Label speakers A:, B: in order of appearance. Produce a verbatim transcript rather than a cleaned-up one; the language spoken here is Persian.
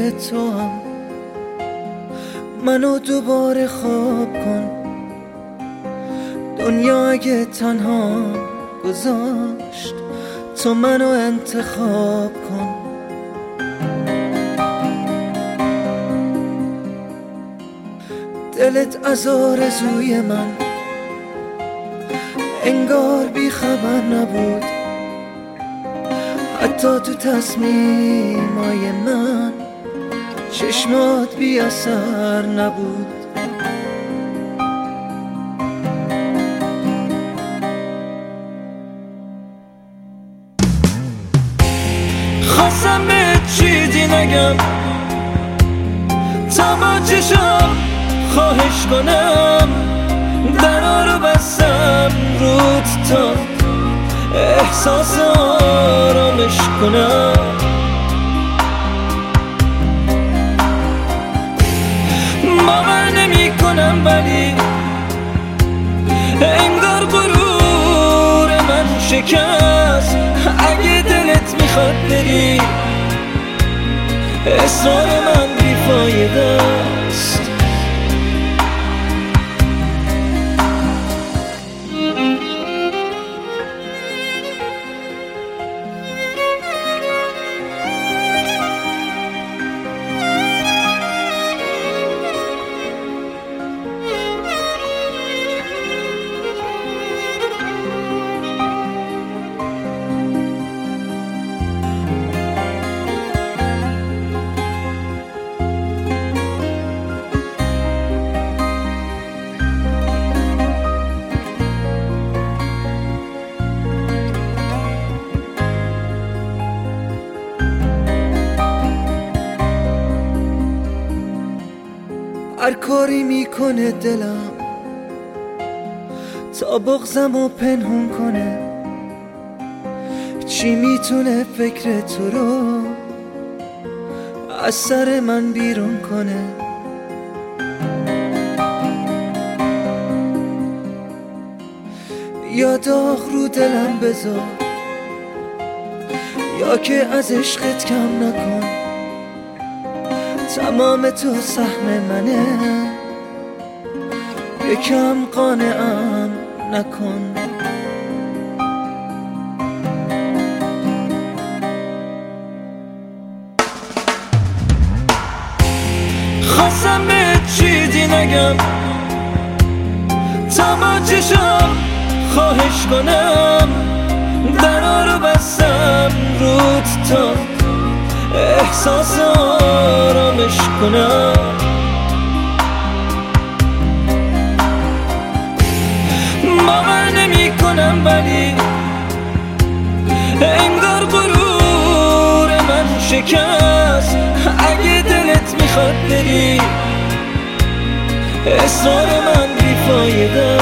A: فکر تو هم منو دوباره خواب کن. دنیا اگه تنها گذاشت تو منو انتخاب کن. دلت از آرزوی من انگار بی خبر نبود، حتی تو تصمیمای من چشمات بی اثر نبود. خواستم به چیزی نگم تا با چشم خواهش کنم، درا رو بستم رود تا احساس آرامش کنم. باور نمی کنم ولی انگار غرور من شکست. اگه دلت میخواد بری اصرار من بیفایده است. هر کاری میکنه دلم تا بغضمو پنهون کنه، چی میتونه فکر تو رو از سر من بیرون کنه. یا داغ رو دلم بذار یا که از عشقت کم نکن. تمام تو سهم منه، یکم قانعم نکن. خواستم به چیزی نگم تا با چشم خواهش کنم، درا رو بستم رود تا احساس آرامش کنم. باور نمی کنم ولی انگار غرور من شکست. اگه دلت میخواد بری اصرار من بیفایده